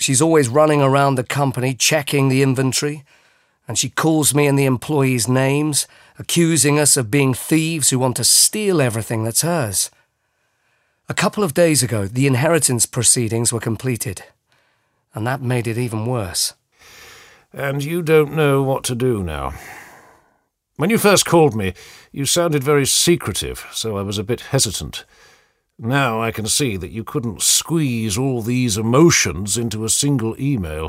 She's always running around the company checking the inventory, and she calls me and the employees names, accusing us of being thieves who want to steal everything that's hers. A couple of days ago, the inheritance proceedings were completed, and that made it even worse. And you don't know what to do now. When you first called me, you sounded very secretive, so I was a bit hesitant. Now I can see that you couldn't squeeze all these emotions into a single email.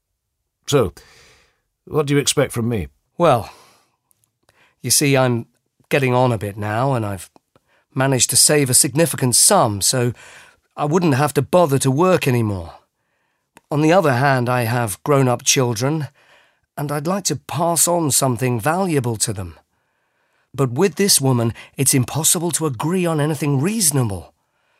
So, what do you expect from me? Well, you see, I'm getting on a bit now, and I've managed to save a significant sum, so I wouldn't have to bother to work anymore. On the other hand, I have grown-up children, and I'd like to pass on something valuable to them. But with this woman, it's impossible to agree on anything reasonable.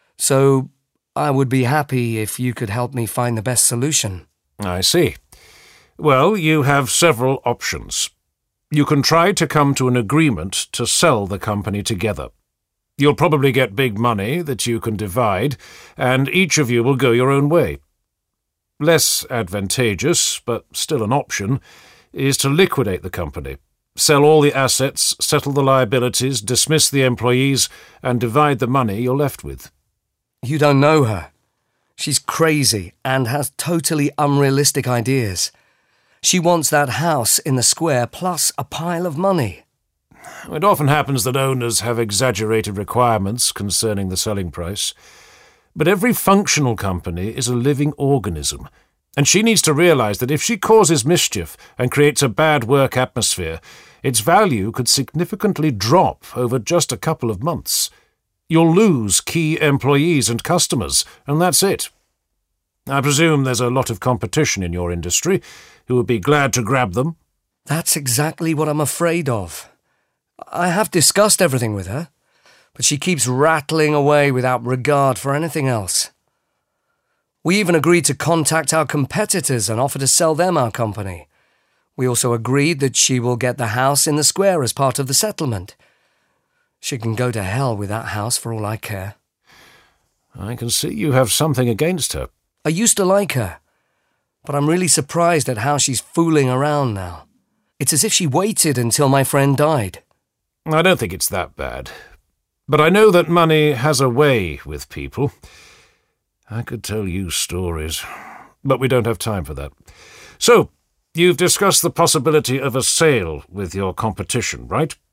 So I would be happy if you could help me find the best solution. I see. Well, you have several options. You can try to come to an agreement to sell the company together. You'll probably get big money that you can divide, and each of you will go your own way. Less advantageous, but still an option, is to liquidate the company. Sell all the assets, settle the liabilities, dismiss the employees, and divide the money you're left with. You don't know her. She's crazy and has totally unrealistic ideas. She wants that house in the square plus a pile of money. It often happens that owners have exaggerated requirements concerning the selling price. But every functional company is a living organism, and she needs to realize that if she causes mischief and creates a bad work atmosphere, its value could significantly drop over just a couple of months. You'll lose key employees and customers, and that's it. I presume there's a lot of competition in your industry who would be glad to grab them. That's exactly what I'm afraid of. I have discussed everything with her, but she keeps rattling away without regard for anything else. We even agreed to contact our competitors and offer to sell them our company. We also agreed that she will get the house in the square as part of the settlement. She can go to hell with that house for all I care. I can see you have something against her. I used to like her, but I'm really surprised at how she's fooling around now. It's as if she waited until my friend died. I don't think it's that bad. But I know that money has a way with people. I could tell you stories, but we don't have time for that. So, you've discussed the possibility of a sale with your competition, right?